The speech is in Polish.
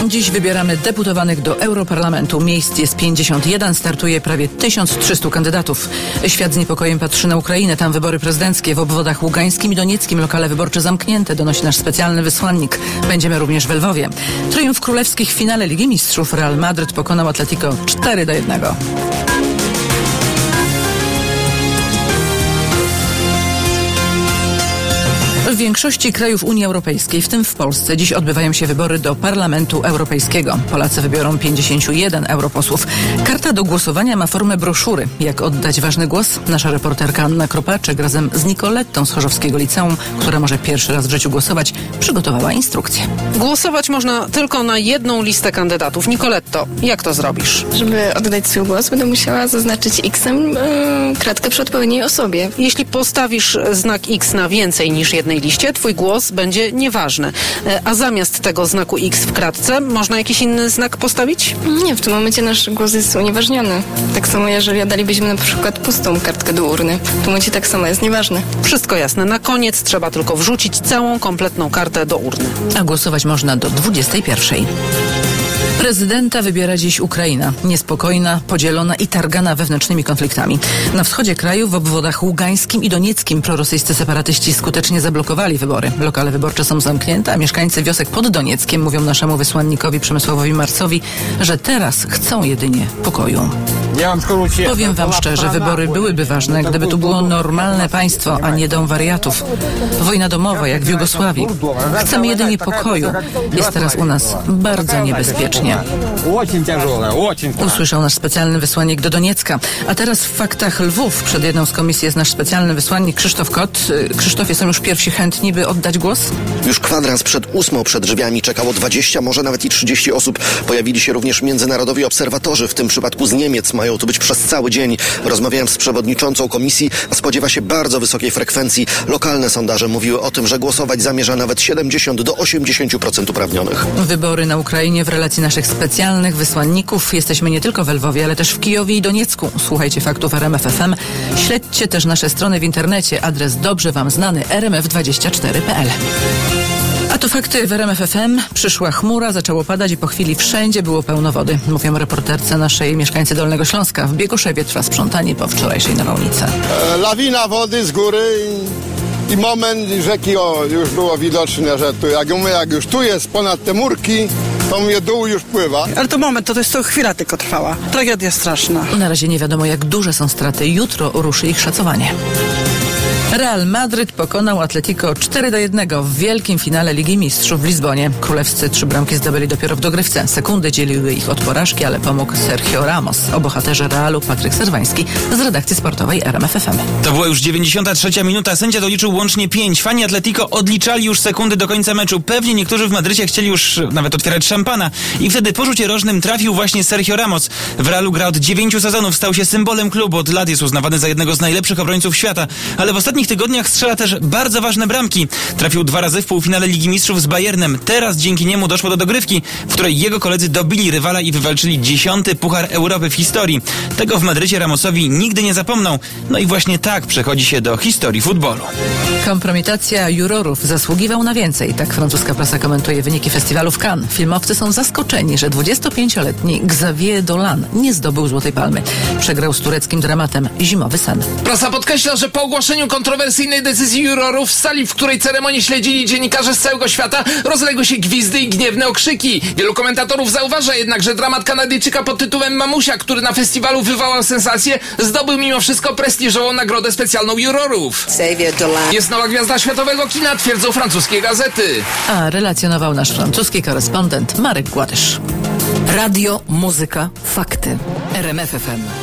Dziś wybieramy deputowanych do Europarlamentu. Miejsc jest 51, startuje prawie 1300 kandydatów. Świat z niepokojem patrzy na Ukrainę. Tam wybory prezydenckie w obwodach ługańskim i donieckim. Lokale wyborcze zamknięte, donosi nasz specjalny wysłannik. Będziemy również w Lwowie. Triumf królewski w finale Ligi Mistrzów. Real Madryt pokonał Atletico 4-1. W większości krajów Unii Europejskiej, w tym w Polsce, dziś odbywają się wybory do Parlamentu Europejskiego. Polacy wybiorą 51 europosłów. Karta do głosowania ma formę broszury. Jak oddać ważny głos? Nasza reporterka Anna Kropaczek razem z Nicolettą z Chorzowskiego Liceum, która może pierwszy raz w życiu głosować, przygotowała instrukcję. Głosować można tylko na jedną listę kandydatów. Nicoletto, jak to zrobisz? Żeby oddać swój głos, będę musiała zaznaczyć X-em kratkę przy odpowiedniej osobie. Jeśli postawisz znak X na więcej niż jednej liście, twój głos będzie nieważny. A zamiast tego znaku X w kratce, można jakiś inny znak postawić? Nie, w tym momencie nasz głos jest unieważniony. Tak samo, jeżeli oddalibyśmy na przykład pustą kartkę do urny. W tym momencie tak samo jest nieważne. Wszystko jasne. Na koniec trzeba tylko wrzucić całą kompletną kartę do urny. A głosować można do 21. Prezydenta wybiera dziś Ukraina. Niespokojna, podzielona i targana wewnętrznymi konfliktami. Na wschodzie kraju, w obwodach ługańskim i donieckim prorosyjscy separatyści skutecznie zablokowali wybory. Lokale wyborcze są zamknięte, a mieszkańcy wiosek pod Donieckiem mówią naszemu wysłannikowi Przemysławowi Marcowi, że teraz chcą jedynie pokoju. Powiem wam szczerze, wybory byłyby ważne, gdyby tu było normalne państwo, a nie dom wariatów. Wojna domowa, jak w Jugosławii. Chcemy jedynie pokoju. Jest teraz u nas bardzo niebezpiecznie. Usłyszał nasz specjalny wysłannik do Doniecka. A teraz w faktach Lwów. Przed jedną z komisji jest nasz specjalny wysłannik Krzysztof Kot. Krzysztofie, są już pierwsi chętni, by oddać głos? Już kwadrans przed 8 przed drzwiami czekało 20, może nawet i 30 osób. Pojawili się również międzynarodowi obserwatorzy, w tym przypadku z Niemiec. Mają tu być przez cały dzień. Rozmawiałem z przewodniczącą komisji, a spodziewa się bardzo wysokiej frekwencji. Lokalne sondaże mówiły o tym, że głosować zamierza nawet 70 do 80% uprawnionych. Wybory na Ukrainie w relacji naszych specjalnych wysłanników. Jesteśmy nie tylko w Lwowie, ale też w Kijowie i Doniecku. Słuchajcie faktów RMF FM. Śledźcie też nasze strony w internecie. Adres dobrze wam znany rmf24.pl. A to fakty w RMF FM. Przyszła chmura, zaczęło padać i po chwili wszędzie było pełno wody. Mówią reporterce naszej mieszkańcy Dolnego Śląska. W Biegoszewie trwa sprzątanie po wczorajszej nawałnicy. Lawina wody z góry i moment rzeki już było widoczne, że tu, jak już tu jest ponad te murki, to mnie dół już pływa. Ale to moment, to jest to chwila tylko trwała. Tragedia straszna. Na razie nie wiadomo, jak duże są straty. Jutro ruszy ich szacowanie. Real Madryt pokonał Atletico 4-1 w wielkim finale Ligi Mistrzów w Lizbonie. Królewscy 3 bramki zdobyli dopiero w dogrywce. Sekundy dzieliły ich od porażki, ale pomógł Sergio Ramos. O bohaterze Realu Patryk Serwański z redakcji sportowej RMF FM. To była już 93 minuta. Sędzia doliczył łącznie 5. Fani Atletico odliczali już sekundy do końca meczu. Pewnie niektórzy w Madrycie chcieli już nawet otwierać szampana. I wtedy po rzucie rożnym trafił właśnie Sergio Ramos. W Realu gra od 9 sezonów. Stał się symbolem klubu. Od lat jest uznawany za jednego z najlepszych obrońców świata. Ale w ostatnich tygodniach strzela też bardzo ważne bramki. Trafił 2 razy w półfinale Ligi Mistrzów z Bayernem. Teraz dzięki niemu doszło do dogrywki, w której jego koledzy dobili rywala i wywalczyli 10. Puchar Europy w historii. Tego w Madrycie Ramosowi nigdy nie zapomną. No i właśnie tak przechodzi się do historii futbolu. Kompromitacja jurorów. Zasługiwał na więcej. Tak francuska prasa komentuje wyniki festiwalu w Cannes. Filmowcy są zaskoczeni, że 25-letni Xavier Dolan nie zdobył Złotej Palmy. Przegrał z tureckim dramatem Zimowy sen. Prasa podkreśla, że po ogłoszeniu kontrowersyjnej decyzji jurorów w sali, w której ceremonię śledzili dziennikarze z całego świata, rozległy się gwizdy i gniewne okrzyki. Wielu komentatorów zauważa jednak, że dramat Kanadyjczyka pod tytułem Mamusia, który na festiwalu wywołał sensację, zdobył mimo wszystko prestiżową nagrodę specjalną jurorów. Jest nowa gwiazda światowego kina, twierdzą francuskie gazety. A relacjonował nasz francuski korespondent Marek Gładysz. Radio, muzyka, fakty. RMF FM.